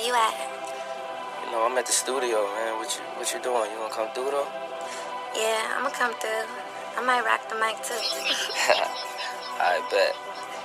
you at? You know, I'm at the studio, man. What you doing? You gonna come through, though? Yeah, I'ma come through. I might rock the mic, too. I bet.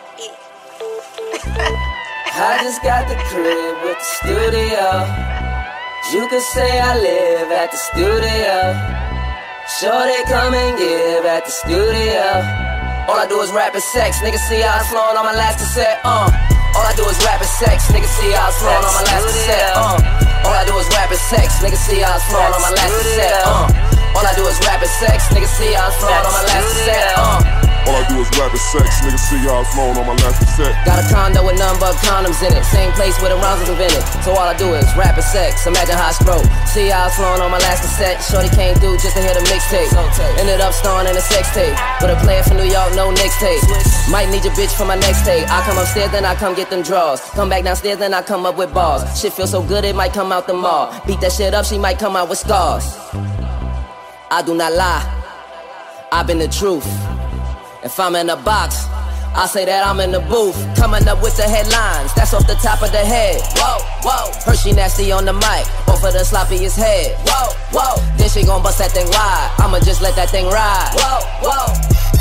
Yeah. I just got the crib with the studio. You could say I live at the studio. Sure they come and give at the studio. All I do is rap and sex, niggas see how it's flowing on my last cassette, All I do is rap and sex, niggas see how it's flowing on my last cassette, All I do is rap and sex, niggas see how it's flowing on my last cassette, All I do is rap and sex, niggas see how it's flowing on my last cassette, All I do is rap and sex, niggas see how it's flowing on my last cassette. Got a condo with none but condoms in it. Same place where the rhymes was invented. So all I do is rap and sex. Imagine how I scroll. See how it's flowing on my last cassette. Shorty came through just to hear the mixtape. Ended up starring in a sex tape. With a player from New York, no Knicks tape. Might need your bitch for my next tape. I come upstairs, then I come get them draws. Come back downstairs, then I come up with bars. Shit feel so good, it might come out the mall. Beat that shit up, she might come out with scars. I do not lie. I've been the truth. If I'm in a box, I say that I'm in the booth. Coming up with the headlines, that's off the top of the head. Whoa, whoa, Hershey nasty on the mic, both of the sloppiest head. Whoa, whoa, then she gon' bust that thing wide. I'ma just let that thing ride. Whoa, whoa.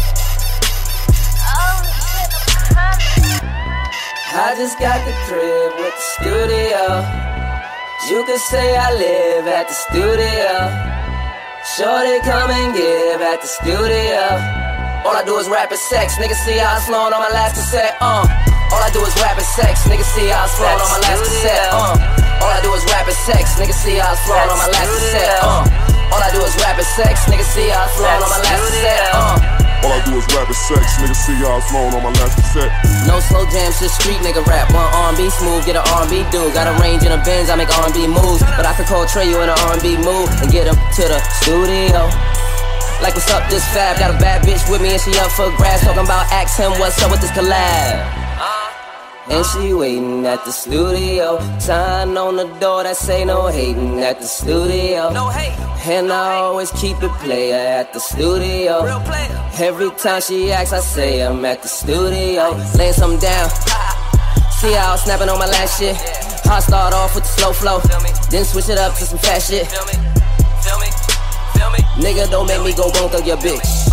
I just got the crib with the studio. You could say I live at the studio. Sure they come and give at the studio. All I do is rap and sex, niggas see how it's flowing on my last cassette, All I do is rap and sex, niggas see how it's flowing on my last cassette, All I do is rap and sex, niggas see how it's flowing on my last cassette, All I do is rap and sex, niggas see how it's flowing on my last cassette, All I do is rap and sex, niggas see how it's flowing on my last cassette. No slow jams, just street nigga rap. One R&B smooth, get an R&B dude. Got a range in a Benz, I make R&B moves. But I could call Trey you in an R&B move and get him to the studio. Like what's up, this fab? Got a bad bitch with me and she up for grabs. Talking about ask him what's up with this collab. And she waiting at the studio. Sign on the door that say no hating at the studio. No hate. And I always keep it player at the studio. Real player. Every time she asks, I say I'm at the studio. Laying something down. See how I'm snapping on my last shit. I start off with the slow flow, then switch it up to some fast shit. Feel me? Feel me? Feel me? Nigga, don't make me go bonk on your bitch.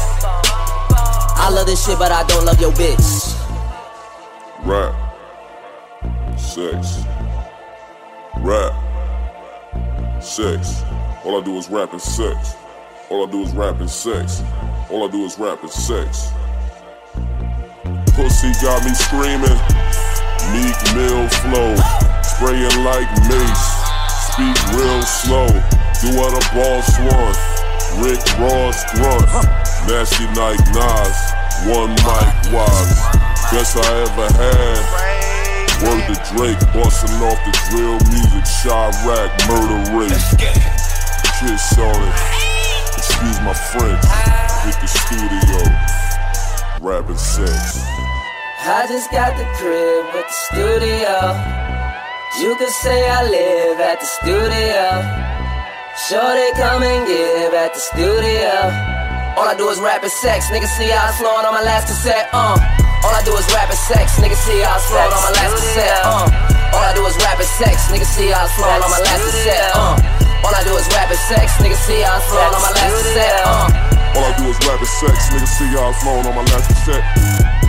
I love this shit, but I don't love your bitch. Rap, sex, rap, sex. All I do is rap and sex. All I do is rap and sex. All I do is rap and sex. Pussy got me screaming. Meek Mill flow, spraying like mace. Speak real slow. Do what a boss want. Rick Ross grunt. Nasty like Nas. One mic wise. Best I ever had. Word to Drake, bustin' off the drill music. Chirac, murder rate. Kiss on it. Excuse my French. Hit the studio. Rapping sex. I just got the crib with the studio. You could say I live at the studio. Sure they come and give at the studio. All I do is rap and sex, niggas see how it's flowing on my last cassette, All I do is rap and sex, niggas see how it's flowing on my last cassette, All I do is rap and sex, niggas see how it's flowing on my last cassette, All I do is rap and sex, niggas see how it's flowing on my last cassette, All I do is rap and sex, niggas see how it's flowing on my last cassette.